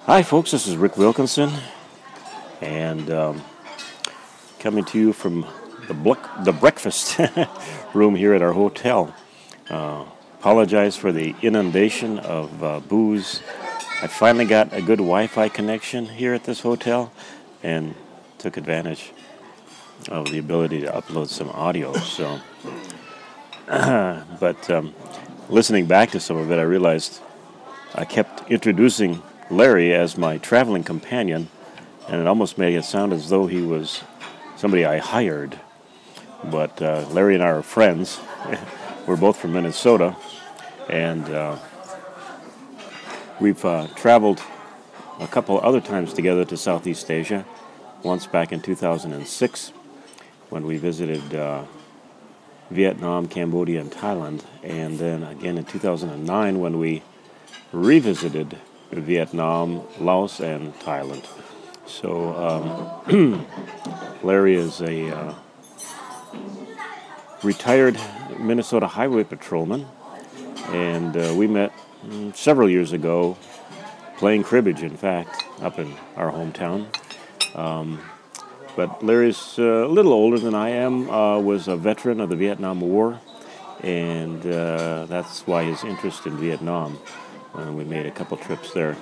Hi, folks. This is Rick Wilkinson, and coming to you from the breakfast room here at our hotel. Apologize for the inundation of booze. I finally got a good Wi-Fi connection here at this hotel, and took advantage of the ability to upload some audio. So, but listening back to some of it, I realized I kept introducing Larry as my traveling companion, and it almost made it sound as though he was somebody I hired. But Larry and I are friends. We're both from Minnesota, and we've traveled a couple other times together to Southeast Asia. Once back in 2006 when we visited Vietnam, Cambodia, and Thailand, and then again in 2009 when we revisited Vietnam, Laos, and Thailand. So Larry is a retired Minnesota highway patrolman, and we met several years ago playing cribbage, in fact, up in our hometown. But Larry's a little older than I am, was a veteran of the Vietnam War, and that's why his interest in Vietnam. We made a couple trips there.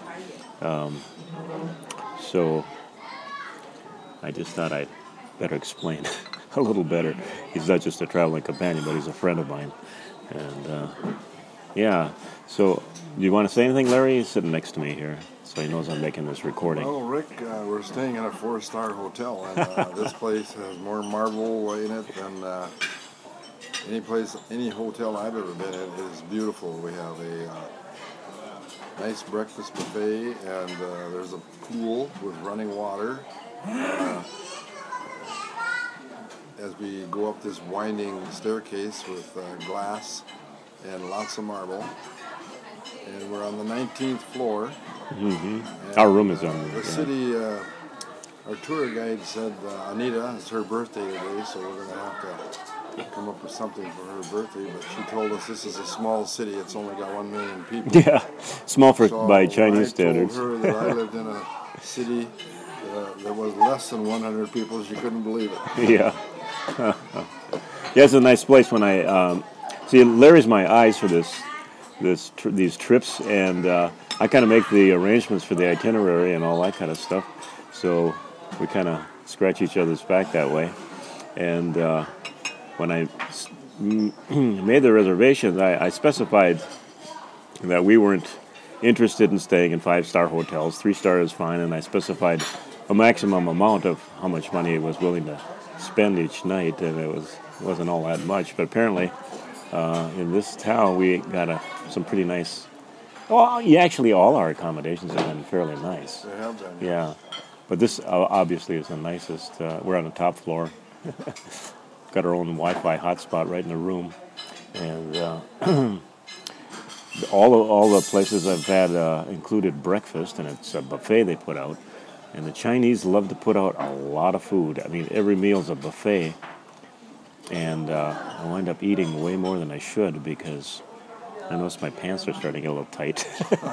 So I just thought I'd better explain a little better. He's not just a traveling companion, but he's a friend of mine. And yeah, so do you want to say anything, Larry? He's sitting next to me here, so he knows I'm making this recording. Well, Rick, we're staying in a 4-star hotel, and this place has more marble in it than any hotel I've ever been in. It is beautiful. We have a nice breakfast buffet, and there's a pool with running water. As we go up this winding staircase with glass and lots of marble, and we're on the 19th floor. Mm-hmm. Our room is on the city. Our tour guide said Anita, it's her birthday today, so we're going to have to come up with something for her birthday, but she told us this is a small city. It's only got 1 million people. Yeah, small by Chinese standards. I told her that I lived in a city that was less than 100 people. She couldn't believe it. Yeah. Yeah, it's a nice place. When I see, Larry's my eyes for these trips, and I kind of make the arrangements for the itinerary and all that kind of stuff. So we kind of scratch each other's back that way. And when I made the reservations, I specified that we weren't interested in staying in 5-star hotels. 3-star is fine, and I specified a maximum amount of how much money I was willing to spend each night, and it wasn't all that much. But apparently, in this town, we got some pretty nice. Well, yeah, actually, all our accommodations have been fairly nice. They have been. Yeah, but this obviously is the nicest. We're on the top floor. Got our own Wi-Fi hotspot right in the room, and all the places I've had included breakfast, and it's a buffet they put out. And the Chinese love to put out a lot of food. I mean, every meal's a buffet, and I wind up eating way more than I should because I notice my pants are starting to get a little tight.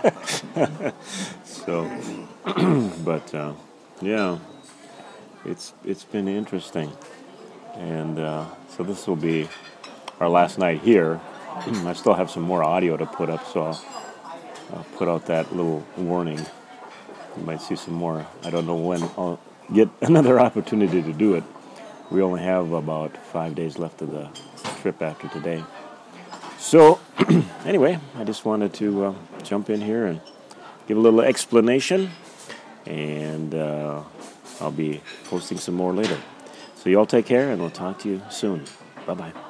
So, but yeah, it's been interesting. And so this will be our last night here. I still have some more audio to put up, so I'll put out that little warning. You might see some more. I don't know when I'll get another opportunity to do it. We only have about 5 days left of the trip after today. So anyway, I just wanted to jump in here and give a little explanation, and I'll be posting some more later. So you all take care, and we'll talk to you soon. Bye-bye.